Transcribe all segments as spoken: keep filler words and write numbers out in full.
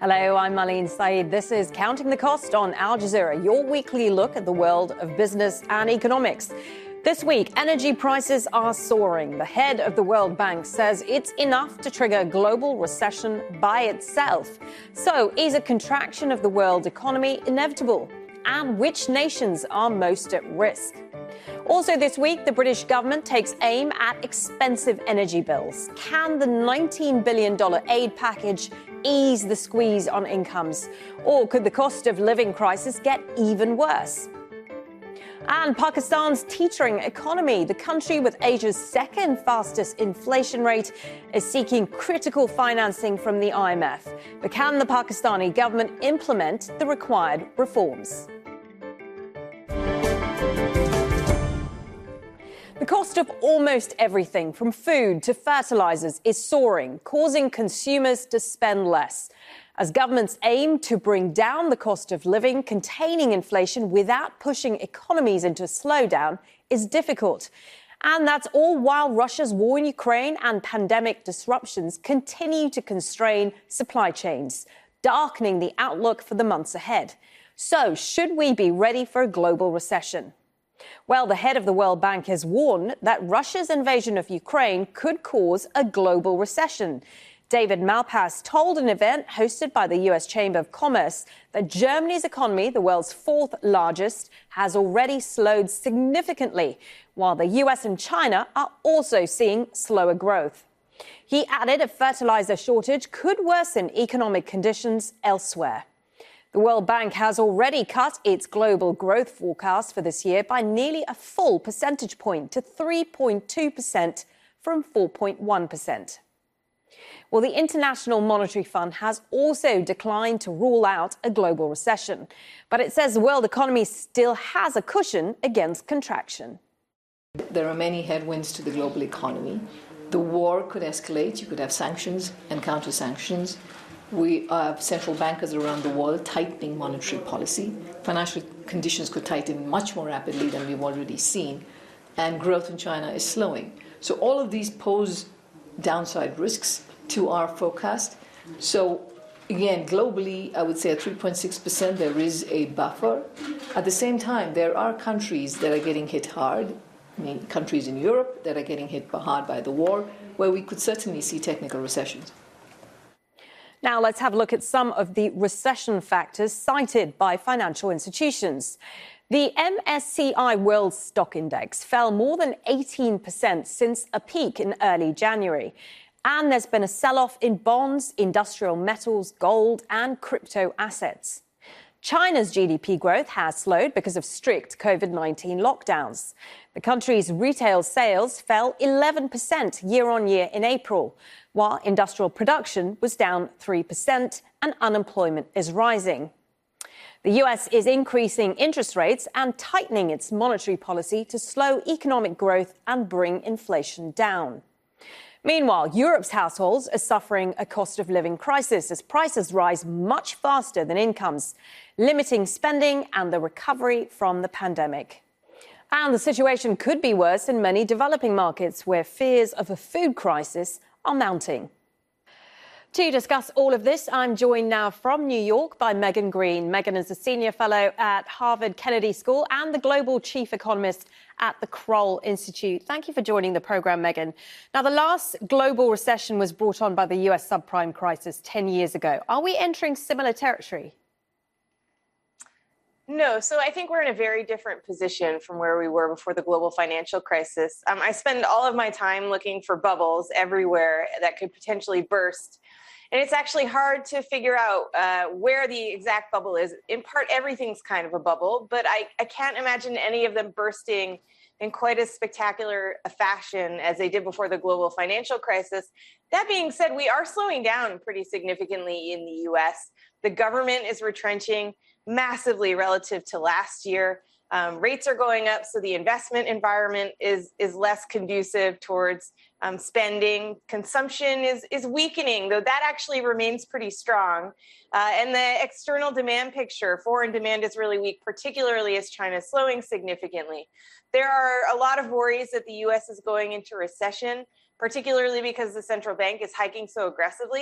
Hello, I'm Marlene Saeed. This is Counting the Cost on Al Jazeera, your weekly look at the world of business and economics. This week, energy prices are soaring. The head of the World Bank says it's enough to trigger a global recession by itself. So, is a contraction of the world economy inevitable? And which nations are most at risk? Also this week, the British government takes aim at expensive energy bills. Can the nineteen billion dollars aid package ease the squeeze on incomes? Or could the cost of living crisis get even worse? And Pakistan's teetering economy, the country with Asia's second fastest inflation rate, is seeking critical financing from the I M F. But can the Pakistani government implement the required reforms? The cost of almost everything, from food to fertilizers, is soaring, causing consumers to spend less. As governments aim to bring down the cost of living, containing inflation without pushing economies into a slowdown is difficult. And that's all while Russia's war in Ukraine and pandemic disruptions continue to constrain supply chains, darkening the outlook for the months ahead. So, should we be ready for a global recession? Well, the head of the World Bank has warned that Russia's invasion of Ukraine could cause a global recession. David Malpass told an event hosted by the U S Chamber of Commerce that Germany's economy, the world's fourth largest, has already slowed significantly, while the U S and China are also seeing slower growth. He added a fertilizer shortage could worsen economic conditions elsewhere. The World Bank has already cut its global growth forecast for this year by nearly a full percentage point to three point two percent from four point one percent. Well, the International Monetary Fund has also declined to rule out a global recession, but it says the world economy still has a cushion against contraction. There are many headwinds to the global economy. The war could escalate. You could have sanctions and counter-sanctions. We have central bankers around the world tightening monetary policy. Financial conditions could tighten much more rapidly than we've already seen. And growth in China is slowing. So all of these pose downside risks to our forecast. So again, globally, I would say at three point six percent, there is a buffer. At the same time, there are countries that are getting hit hard. I mean, countries in Europe that are getting hit hard by the war, where we could certainly see technical recessions. Now let's have a look at some of the recession factors cited by financial institutions. The M S C I World Stock Index fell more than eighteen percent since a peak in early January. And there's been a sell-off in bonds, industrial metals, gold and crypto assets. China's G D P growth has slowed because of strict COVID nineteen lockdowns. The country's retail sales fell eleven percent year on year in April, while industrial production was down three percent and unemployment is rising. The U S is increasing interest rates and tightening its monetary policy to slow economic growth and bring inflation down. Meanwhile, Europe's households are suffering a cost of living crisis as prices rise much faster than incomes, limiting spending and the recovery from the pandemic. And the situation could be worse in many developing markets where fears of a food crisis are mounting. To discuss all of this, I'm joined now from New York by Megan Green. Megan is a senior fellow at Harvard Kennedy School and the global chief economist at the Kroll Institute. Thank you for joining the program, Megan. Now, the last global recession was brought on by the U S subprime crisis ten years ago. Are we entering similar territory? No, so I think we're in a very different position from where we were before the global financial crisis. Um, I spend all of my time looking for bubbles everywhere that could potentially burst. And it's actually hard to figure out uh, where the exact bubble is. In part, everything's kind of a bubble, but I, I can't imagine any of them bursting in quite as spectacular a fashion as they did before the global financial crisis. That being said, we are slowing down pretty significantly in the U S. The government is retrenching massively relative to last year. Um, rates are going up, so the investment environment is is less conducive towards um, spending. Consumption is is weakening, though that actually remains pretty strong. Uh, and the external demand picture, foreign demand is really weak, particularly as China is slowing significantly. There are a lot of worries that the U S is going into recession, particularly because the central bank is hiking so aggressively.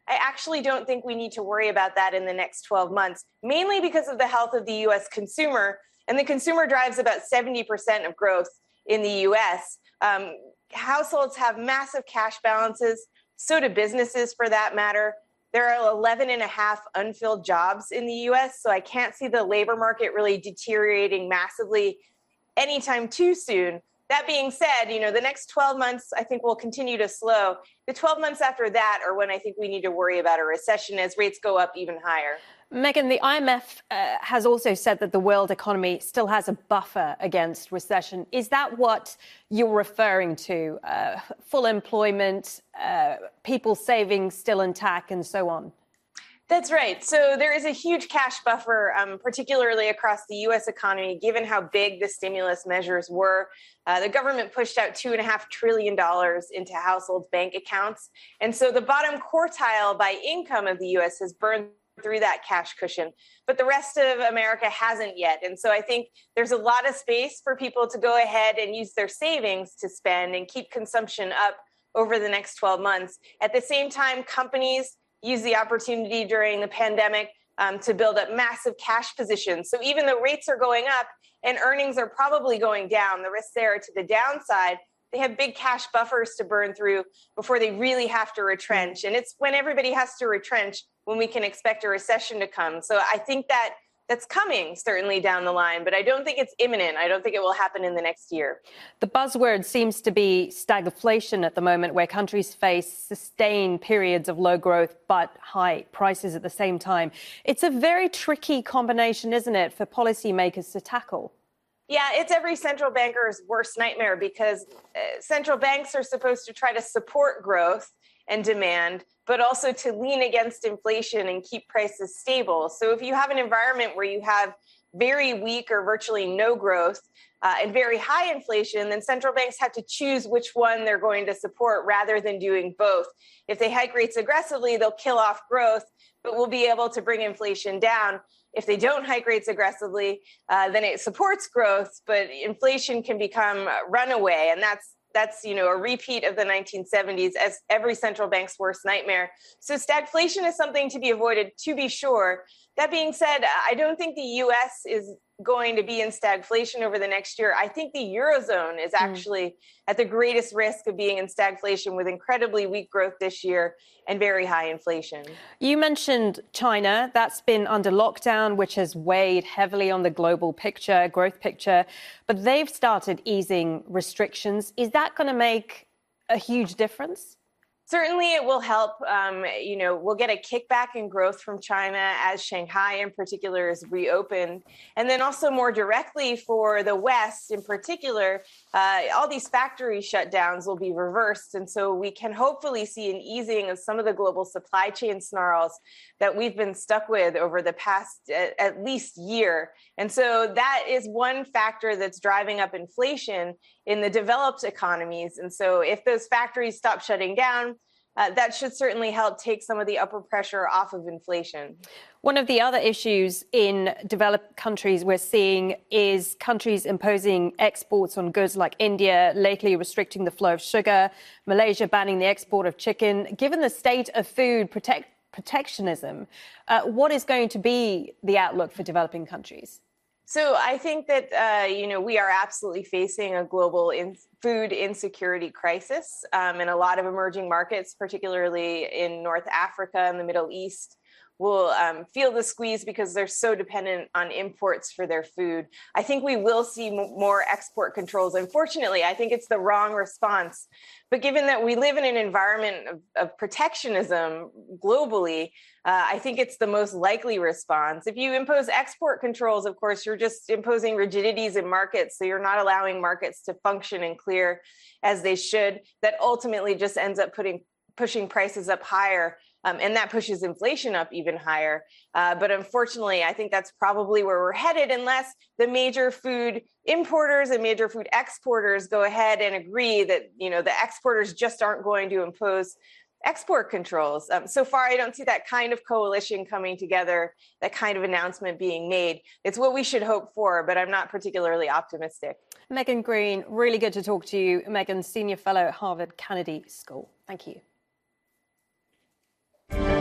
I actually don't think we need to worry about that in the next twelve months, mainly because of the health of the U S consumer. And the consumer drives about seventy percent of growth in the U S. Um, households have massive cash balances, so do businesses for that matter. There are eleven and a half unfilled jobs in the U S, so I can't see the labor market really deteriorating massively anytime too soon. That being said, you know, the next twelve months, I think will continue to slow. The twelve months after that are when I think we need to worry about a recession as rates go up even higher. Megan, the I M F uh, has also said that the world economy still has a buffer against recession. Is that what you're referring to? Uh, full employment, uh, people's savings still intact, and so on? That's right. So there is a huge cash buffer, um, particularly across the U S economy, given how big the stimulus measures were. Uh, the government pushed out two and a half trillion dollars into households' bank accounts. And so the bottom quartile by income of the U S has burned through that cash cushion, but the rest of America hasn't yet. And so I think there's a lot of space for people to go ahead and use their savings to spend and keep consumption up over the next twelve months. At the same time, companies use the opportunity during the pandemic um, to build up massive cash positions. So even though rates are going up and earnings are probably going down, the risks there are to the downside. They have big cash buffers to burn through before they really have to retrench. And it's when everybody has to retrench when we can expect a recession to come. So I think that that's coming certainly down the line, but I don't think it's imminent. I don't think it will happen in the next year. The buzzword seems to be stagflation at the moment, where countries face sustained periods of low growth but high prices at the same time. It's a very tricky combination, isn't it, for policymakers to tackle? Yeah, it's every central banker's worst nightmare because uh, central banks are supposed to try to support growth and demand, but also to lean against inflation and keep prices stable. So if you have an environment where you have very weak or virtually no growth uh, and very high inflation, then central banks have to choose which one they're going to support rather than doing both. If they hike rates aggressively, they'll kill off growth, but we'll be able to bring inflation down. If they don't hike rates aggressively, uh, then it supports growth, but inflation can become runaway. And that's That's, you know, a repeat of the nineteen seventies as every central bank's worst nightmare. So stagflation is something to be avoided, to be sure. That being said, I don't think the U S is going to be in stagflation over the next year. I think the Eurozone is actually mm. at the greatest risk of being in stagflation with incredibly weak growth this year and very high inflation. You mentioned China. That's been under lockdown, which has weighed heavily on the global picture, growth picture. But they've started easing restrictions. Is that going to make a huge difference? Certainly it will help. Um, you know, we'll get a kickback in growth from China as Shanghai in particular is reopened. And then also more directly for the West in particular, uh, all these factory shutdowns will be reversed. And so we can hopefully see an easing of some of the global supply chain snarls that we've been stuck with over the past at, at least year. And so that is one factor that's driving up inflation in the developed economies. And so if those factories stop shutting down, uh, that should certainly help take some of the upward pressure off of inflation. One of the other issues in developed countries we're seeing is countries imposing exports on goods like India, lately restricting the flow of sugar, Malaysia banning the export of chicken. Given the state of food protect, protectionism, uh, what is going to be the outlook for developing countries? So I think that, uh, you know, we are absolutely facing a global in food insecurity crisis um, in a lot of emerging markets, particularly in North Africa and the Middle East. Will um, feel the squeeze because they're so dependent on imports for their food. I think we will see m- more export controls. Unfortunately, I think it's the wrong response. But given that we live in an environment of, of protectionism globally, uh, I think it's the most likely response. If you impose export controls, of course, you're just imposing rigidities in markets. So you're not allowing markets to function and clear as they should. That ultimately just ends up putting pushing prices up higher. Um, and that pushes inflation up even higher. Uh, but unfortunately, I think that's probably where we're headed unless the major food importers and major food exporters go ahead and agree that, you know, the exporters just aren't going to impose export controls. Um, so far, I don't see that kind of coalition coming together, that kind of announcement being made. It's what we should hope for, but I'm not particularly optimistic. Megan Greene, really good to talk to you. Megan, Senior Fellow at Harvard Kennedy School. Thank you.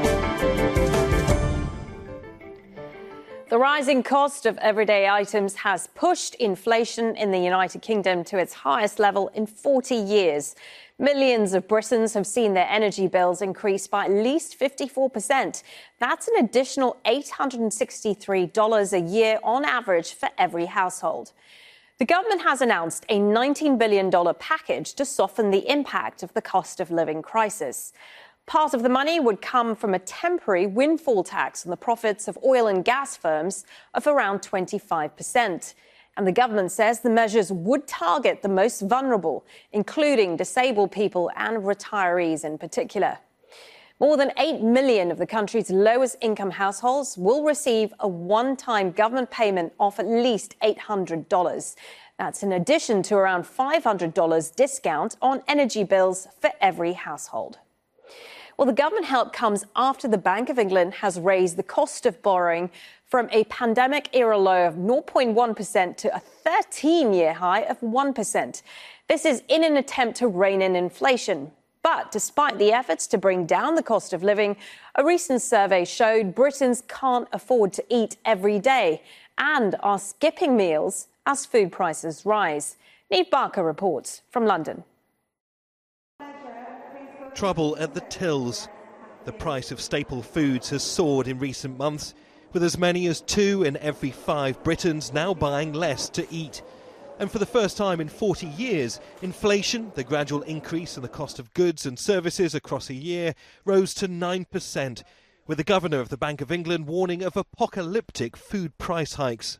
The rising cost of everyday items has pushed inflation in the United Kingdom to its highest level in forty years. Millions of Britons have seen their energy bills increase by at least fifty-four percent. That's an additional eight hundred sixty-three dollars a year on average for every household. The government has announced a nineteen billion dollars package to soften the impact of the cost of living crisis. Part of the money would come from a temporary windfall tax on the profits of oil and gas firms of around twenty-five percent. And the government says the measures would target the most vulnerable, including disabled people and retirees in particular. More than eight million of the country's lowest income households will receive a one-time government payment of at least eight hundred dollars. That's in addition to around five hundred dollars discount on energy bills for every household. Well, the government help comes after the Bank of England has raised the cost of borrowing from a pandemic-era low of zero point one percent to a thirteen-year high of one percent. This is in an attempt to rein in inflation. But despite the efforts to bring down the cost of living, a recent survey showed Britons can't afford to eat every day and are skipping meals as food prices rise. Niamh Barker reports from London. Trouble at the tills. The price of staple foods has soared in recent months, with as many as two in every five Britons now buying less to eat. And for the first time in forty years, inflation, the gradual increase in the cost of goods and services across a year, rose to nine percent, with the Governor of the Bank of England warning of apocalyptic food price hikes.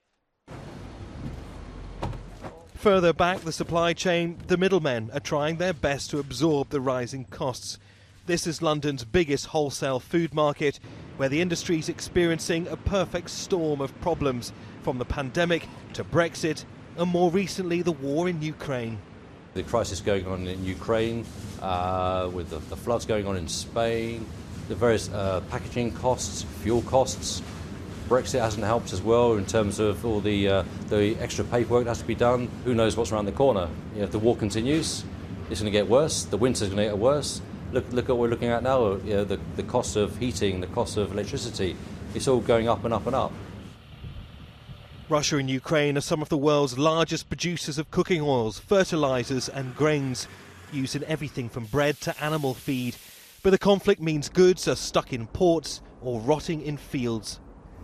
Further back the supply chain, the middlemen are trying their best to absorb the rising costs. This is London's biggest wholesale food market, where the industry is experiencing a perfect storm of problems, from the pandemic to Brexit and more recently the war in Ukraine. The crisis going on in Ukraine, uh, with the, the floods going on in Spain, the various uh, packaging costs, fuel costs. Brexit hasn't helped as well in terms of all the uh, the extra paperwork that has to be done. Who knows what's around the corner? You know, if the war continues, it's going to get worse. The winter's going to get worse. Look, look at what we're looking at now. You know, the, the cost of heating, the cost of electricity. It's all going up and up and up. Russia and Ukraine are some of the world's largest producers of cooking oils, fertilizers and grains, used in everything from bread to animal feed. But the conflict means goods are stuck in ports or rotting in fields.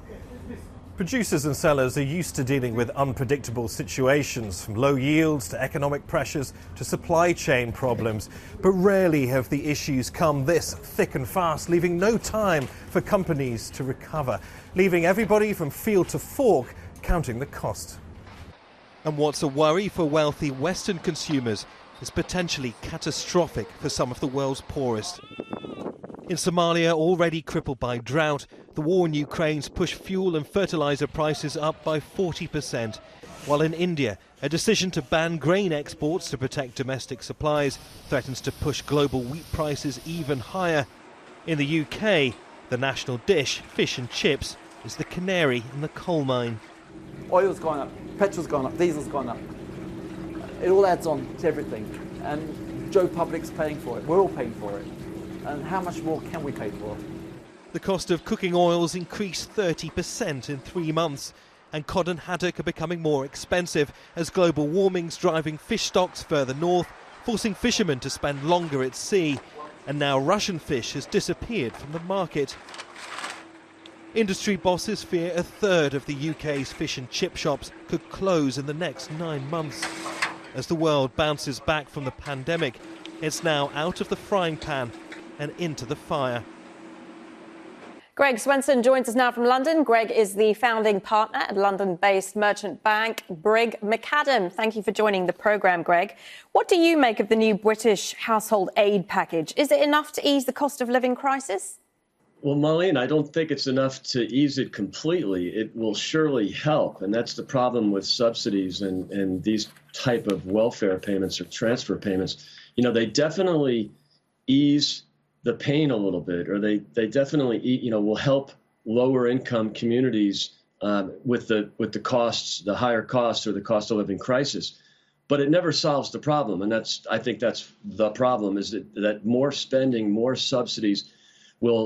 Producers and sellers are used to dealing with unpredictable situations, from low yields to economic pressures to supply chain problems. But rarely have the issues come this thick and fast, leaving no time for companies to recover, leaving everybody from field to fork counting the cost. And what's a worry for wealthy Western consumers is potentially catastrophic for some of the world's poorest. In Somalia, already crippled by drought, the war in Ukraine's pushed fuel and fertilizer prices up by forty percent, while in India, a decision to ban grain exports to protect domestic supplies threatens to push global wheat prices even higher. In the U K, the national dish, fish and chips, is the canary in the coal mine. Oil's gone up, petrol's gone up, diesel's gone up. It all adds on to everything, and Joe Public's paying for it. We're all paying for it. And how much more can we pay for? The cost of cooking oils increased thirty percent in three months, and cod and haddock are becoming more expensive as global warming's driving fish stocks further north, forcing fishermen to spend longer at sea. And now Russian fish has disappeared from the market. Industry bosses fear a third of the U K's fish and chip shops could close in the next nine months. As the world bounces back from the pandemic, it's now out of the frying pan and into the fire. Greg Swenson joins us now from London. Greg is the founding partner at London-based merchant bank Brigg Macadam. Thank you for joining the programme, Greg. What do you make of the new British household aid package? Is it enough to ease the cost of living crisis? Well, Marlene, I don't think it's enough to ease it completely. It will surely help, and that's the problem with subsidies and, and these type of welfare payments or transfer payments. You know, they definitely ease the pain a little bit, or they, they definitely, you know, will help lower income communities um, with the with the costs, the higher costs or the cost of living crisis. But it never solves the problem, and that's I think that's the problem is that that more spending, more subsidies will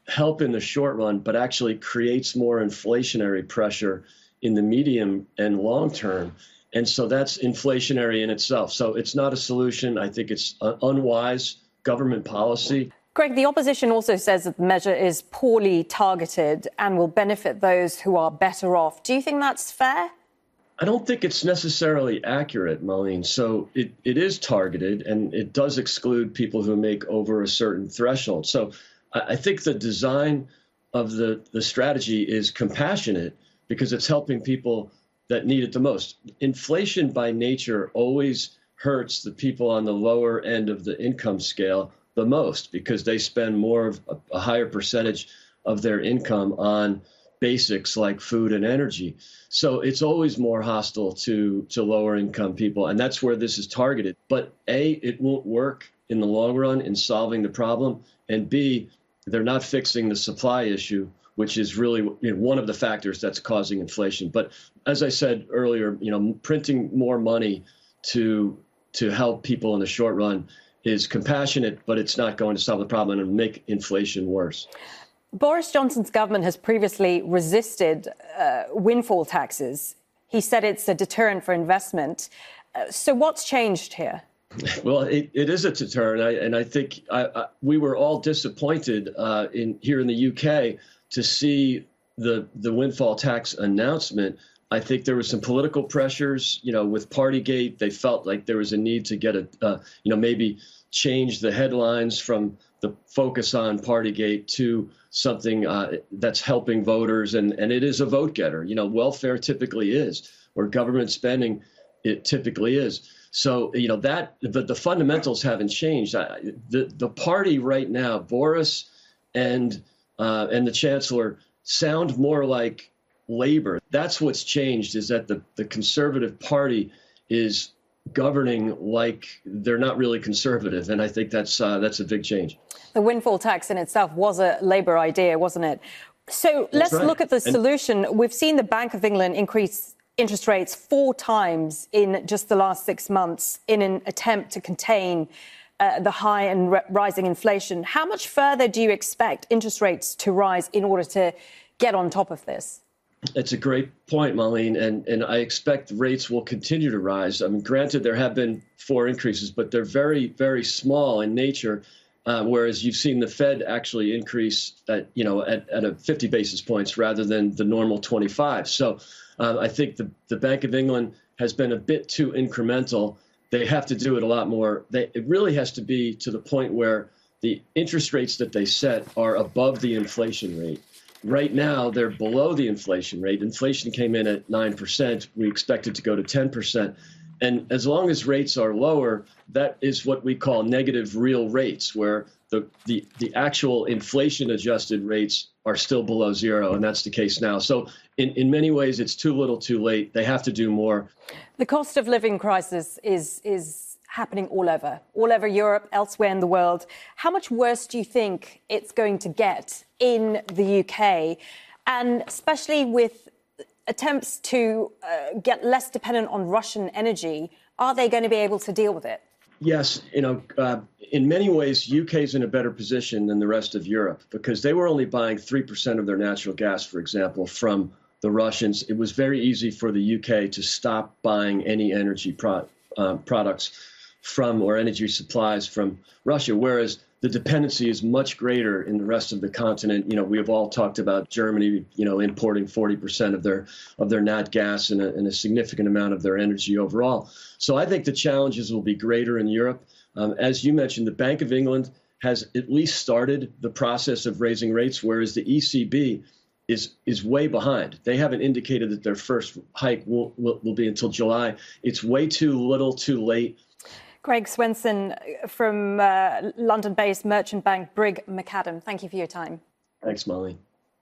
help in the short run, but actually creates more inflationary pressure in the medium and long term. And so that's inflationary in itself. So it's not a solution. I think it's an unwise government policy. Greg, the opposition also says that the measure is poorly targeted and will benefit those who are better off. Do you think that's fair? I don't think it's necessarily accurate, Marlene. So it, it is targeted, and it does exclude people who make over a certain threshold. So I, I think the design of the, the strategy is compassionate because it's helping people that need it the most. Inflation by nature always hurts the people on the lower end of the income scale the most because they spend more of a, a higher percentage of their income on basics like food and energy. So it's always more hostile to, to lower income people. And that's where this is targeted. But A, it won't work in the long run in solving the problem. And B, they're not fixing the supply issue, which is really you know, one of the factors that's causing inflation. But as I said earlier, you know, printing more money to to help people in the short run is compassionate, but it's not going to solve the problem and make inflation worse. Boris Johnson's government has previously resisted uh, windfall taxes. He said it's a deterrent for investment. Uh, so what's changed here? Well, it, it is a deterrent, I, and I think I, I, we were all disappointed uh, in here in the U K to see the the windfall tax announcement. I think there were some political pressures, you know, with Partygate. They felt like there was a need to get a, uh, you know, maybe change the headlines from the focus on Partygate to something uh, that's helping voters. And, and it is a vote getter. You know, welfare typically is, or government spending, it typically is. So, you know, that the, the fundamentals haven't changed. I, the, the party right now, Boris and uh, and the chancellor, sound more like Labor. That's what's changed, is that the, the Conservative Party is governing like they're not really conservative. And I think that's uh, that's a big change. The windfall tax in itself was a Labour idea, wasn't it? So let's right. look at the And- solution. We've seen the Bank of England increase interest rates four times in just the last six months in an attempt to contain uh, the high and r- rising inflation. How much further do you expect interest rates to rise in order to get on top of this? It's a great point, Marlene, and, and I expect rates will continue to rise. I mean, granted, there have been four increases, but they're very, very small in nature, uh, whereas you've seen the Fed actually increase at, you know, at, at a fifty basis points rather than the normal twenty-five. So uh, I think the, the Bank of England has been a bit too incremental. They have to do it a lot more. They, it really has to be to the point where the interest rates that they set are above the inflation rate. Right now, they're below the inflation rate. Inflation came in at nine percent. We expect it to go to ten percent. And as long as rates are lower, that is what we call negative real rates, where the, the, the actual inflation-adjusted rates are still below zero, and that's the case now. So in, in many ways, it's too little too late. They have to do more. The cost of living crisis is is happening all over, all over Europe, elsewhere in the world. How much worse do you think it's going to get in the U K, and especially with attempts to uh, get less dependent on Russian energy? Are they going to be able to deal with it? Yes, you know, uh, in many ways, U K is in a better position than the rest of Europe because they were only buying three percent of their natural gas, for example, from the Russians. It was very easy for the U K to stop buying any energy pro- uh, products from or energy supplies from Russia, whereas the dependency is much greater in the rest of the continent. You know, we have all talked about Germany, you know, importing forty percent of their of their nat gas and a, and a significant amount of their energy overall. So I think the challenges will be greater in Europe. Um, as you mentioned, the Bank of England has at least started the process of raising rates, whereas the E C B is is way behind. They haven't indicated that their first hike will, will, will be until July. It's way too little, too late. Greg Swenson from uh, London-based merchant bank Brigg McAdam. Thank you for your time. Thanks, Molly.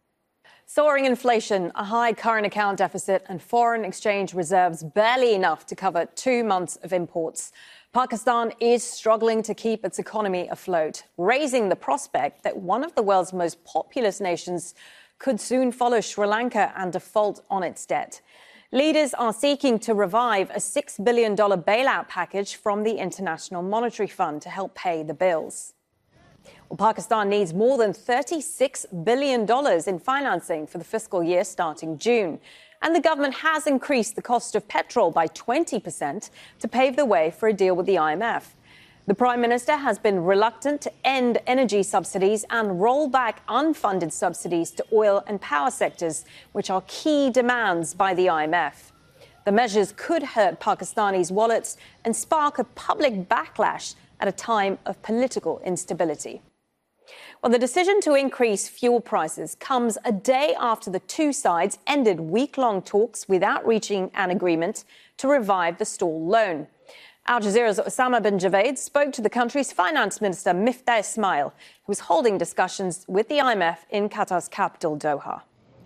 Soaring inflation, a high current account deficit and foreign exchange reserves barely enough to cover two months of imports. Pakistan is struggling to keep its economy afloat, raising the prospect that one of the world's most populous nations could soon follow Sri Lanka and default on its debt. Leaders are seeking to revive a six billion dollars bailout package from the International Monetary Fund to help pay the bills. Well, Pakistan needs more than thirty-six billion dollars in financing for the fiscal year starting June. And the government has increased the cost of petrol by twenty percent to pave the way for a deal with the I M F. The Prime Minister has been reluctant to end energy subsidies and roll back unfunded subsidies to oil and power sectors, which are key demands by the I M F. The measures could hurt Pakistanis' wallets and spark a public backlash at a time of political instability. Well, the decision to increase fuel prices comes a day after the two sides ended week-long talks without reaching an agreement to revive the stalled loan. Al Jazeera's Osama bin Javed spoke to the country's finance minister, Miftah Ismail, who was holding discussions with the I M F in Qatar's capital, Doha.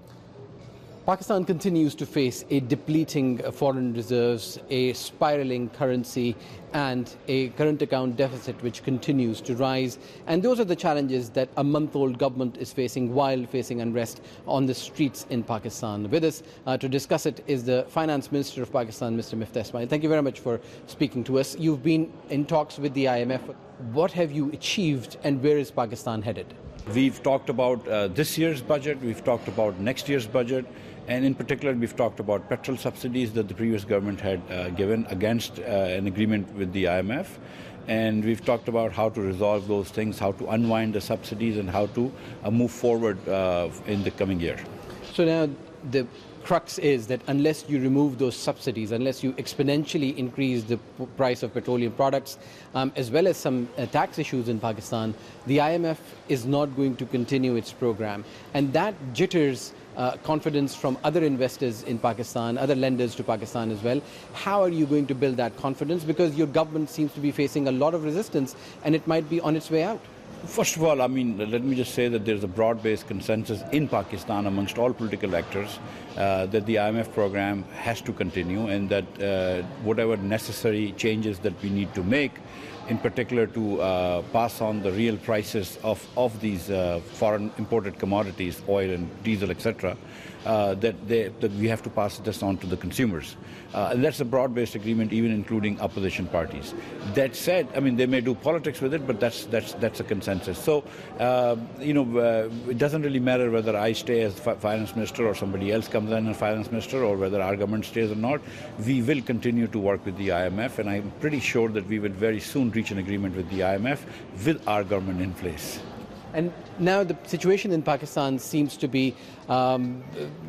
Pakistan continues to face a depleting foreign reserves, a spiraling currency, and a current account deficit which continues to rise. And those are the challenges that a month-old government is facing while facing unrest on the streets in Pakistan. With us uh, to discuss it is the Finance Minister of Pakistan, Mister Miftah Ismail. Thank you very much for speaking to us. You've been in talks with the I M F. What have you achieved and where is Pakistan headed? We've talked about uh, this year's budget, we've talked about next year's budget, and in particular we've talked about petrol subsidies that the previous government had uh, given against uh, an agreement with the I M F. And we've talked about how to resolve those things, how to unwind the subsidies, and how to uh, move forward uh, in the coming year. So now the crux is that unless you remove those subsidies, unless you exponentially increase the p- price of petroleum products, um, as well as some uh, tax issues in Pakistan, the I M F is not going to continue its program. And that jitters uh, confidence from other investors in Pakistan, other lenders to Pakistan as well. How are you going to build that confidence? Because your government seems to be facing a lot of resistance and it might be on its way out. First of all, I mean, let me just say that there's a broad-based consensus in Pakistan amongst all political actors uh, that the I M F program has to continue, and that uh, whatever necessary changes that we need to make, in particular to uh, pass on the real prices of, of these uh, foreign imported commodities, oil and diesel, et cetera, uh, that, they, that we have to pass this on to the consumers. Uh, and that's a broad-based agreement, even including opposition parties. That said, I mean, they may do politics with it, but that's that's that's a consensus. So, uh, you know, uh, it doesn't really matter whether I stay as fi- finance minister or somebody else comes in as finance minister, or whether our government stays or not. We will continue to work with the I M F, and I'm pretty sure that we will very soon reach an agreement with the I M F with our government in place. And now the situation in Pakistan seems to be um,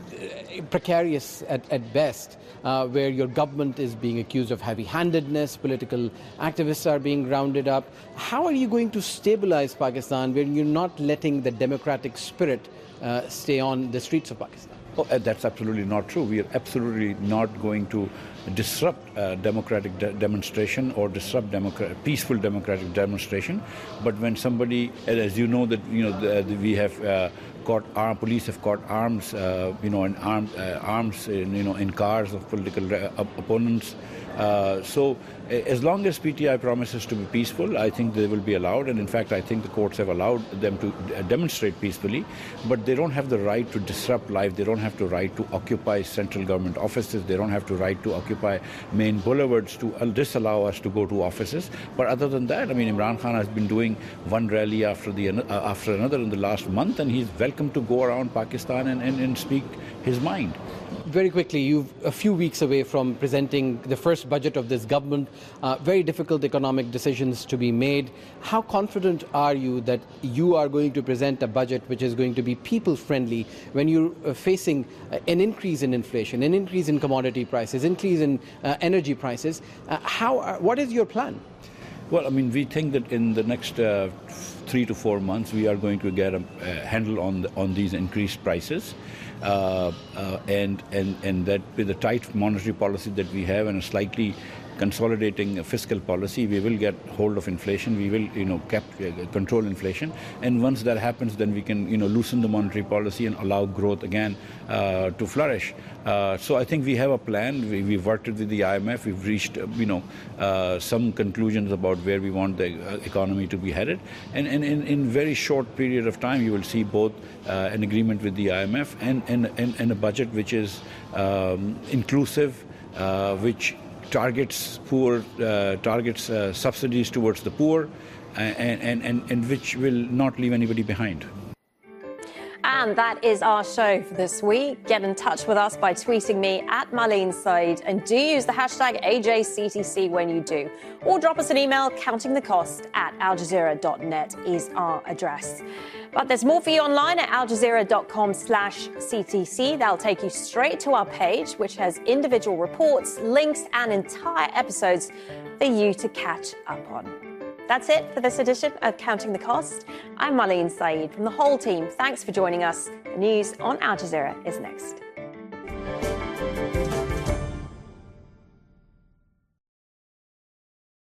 precarious at, at best, uh, where your government is being accused of heavy-handedness, political activists are being rounded up. How are you going to stabilize Pakistan when you're not letting the democratic spirit uh, stay on the streets of Pakistan? Oh, that's absolutely not true. We are absolutely not going to disrupt uh, democratic de- demonstration or disrupt democra- peaceful democratic demonstration. But when somebody, as you know, that you know the, the, we have uh, caught arm, police have caught arms, uh, you know, and arm, uh, arms, in, you know, in cars of political uh, opponents. Uh, so, as long as P T I promises to be peaceful, I think they will be allowed. And in fact, I think the courts have allowed them to uh, demonstrate peacefully. But they don't have the right to disrupt life. They don't have the right to occupy central government offices. They don't have the right to occupy main boulevards to uh, disallow us to go to offices. But other than that, I mean, Imran Khan has been doing one rally after the uh, after another in the last month, and he's welcome to go around Pakistan and, and, and speak his mind. Very quickly, you're a few weeks away from presenting the first budget of this government. Uh, very difficult economic decisions to be made. How confident are you that you are going to present a budget which is going to be people-friendly when you're uh, facing uh, an increase in inflation, an increase in commodity prices, increase in uh, energy prices? Uh, how? Are, what is your plan? Well, I mean, we think that in the next uh, three to four months, we are going to get a, a handle on the, on these increased prices. Uh, uh, and, and, and that with the tight monetary policy that we have and a slightly consolidating fiscal policy, we will get hold of inflation. We will, you know, cap, uh, control inflation. And once that happens, then we can, you know, loosen the monetary policy and allow growth again uh, to flourish. Uh, so I think we have a plan. We, we've worked with the I M F. We've reached, uh, you know, uh, some conclusions about where we want the uh, economy to be headed. And, and in in very short period of time, you will see both uh, an agreement with the I M F and, and, and, and a budget which is um, inclusive, uh, which targets poor, uh, targets uh, subsidies towards the poor, and, and, and, and which will not leave anybody behind. And that is our show for this week. Get in touch with us by tweeting me at Marlene Saeed, and do use the hashtag A J C T C when you do. Or drop us an email. Counting the cost at al jazeera dot net is our address. But there's more for you online at al jazeera dot com slash C T C. That'll take you straight to our page, which has individual reports, links, and entire episodes for you to catch up on. That's it for this edition of Counting the Cost. I'm Marlene Saeed from the whole team. Thanks for joining us. The news on Al Jazeera is next.